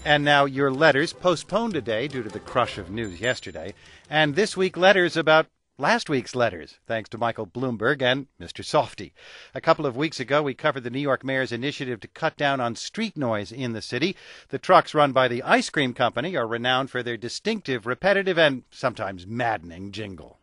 And now your letters, postponed today due to the crush of news yesterday. And this week, letters about last week's letters, thanks to Michael Bloomberg and Mr. Softy. A couple of weeks ago, we covered the New York mayor's initiative to cut down on street noise in the city. The trucks run by the ice cream company are renowned for their distinctive, repetitive, and sometimes maddening jingle.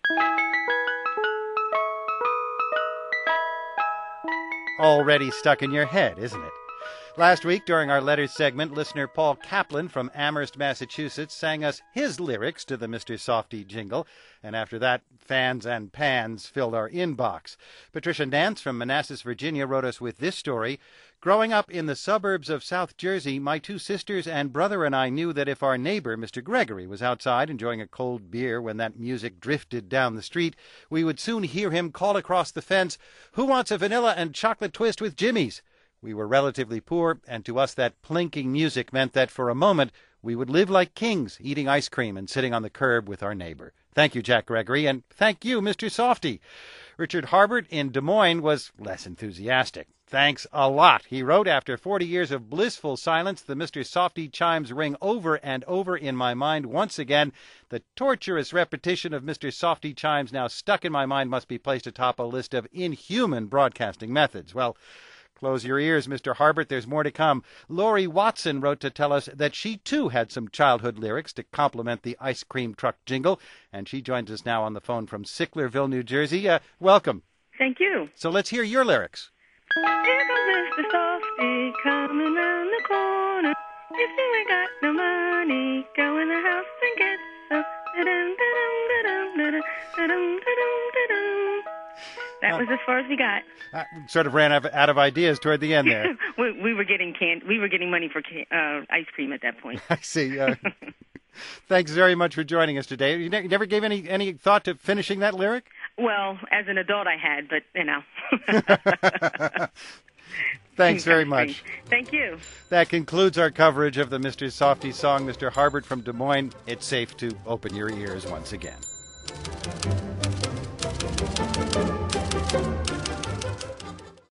Already stuck in your head, isn't it? Last week, during our letters segment, listener Paul Kaplan from Amherst, Massachusetts, sang us his lyrics to the Mr. Softy jingle, and after that, fans and pans filled our inbox. Patricia Nance from Manassas, Virginia, wrote us with this story. Growing up in the suburbs of South Jersey, my two sisters and brother and I knew that if our neighbor, Mr. Gregory, was outside enjoying a cold beer when that music drifted down the street, we would soon hear him call across the fence, "Who wants a vanilla and chocolate twist with Jimmy's?" We were relatively poor, and to us that plinking music meant that for a moment we would live like kings, eating ice cream and sitting on the curb with our neighbor. Thank you, Jack Gregory, and thank you, Mr. Softy. Richard Harbert in Des Moines was less enthusiastic. Thanks a lot, he wrote. After 40 years of blissful silence, the Mr. Softy chimes ring over and over in my mind once again. The torturous repetition of Mr. Softy chimes now stuck in my mind must be placed atop a list of inhuman broadcasting methods. Well, close your ears, Mr. Harbert. There's more to come. Lori Watson wrote to tell us that she, too, had some childhood lyrics to complement the ice cream truck jingle, and she joins us now on the phone from Sicklerville, New Jersey. Welcome. Thank you. So let's hear your lyrics. Here comes Mr. Softy coming round the corner. If you ain't got no money, go in the house and get some. That was as far as we got. Sort of ran out of ideas toward the end there. we were getting money for ice cream at that point. I see. Thanks very much for joining us today. You never gave any thought to finishing that lyric? Well, as an adult I had, but, you know. Thanks very much. Thank you. That concludes our coverage of the Mr. Softy song. Mr. Harbert from Des Moines, it's safe to open your ears once again.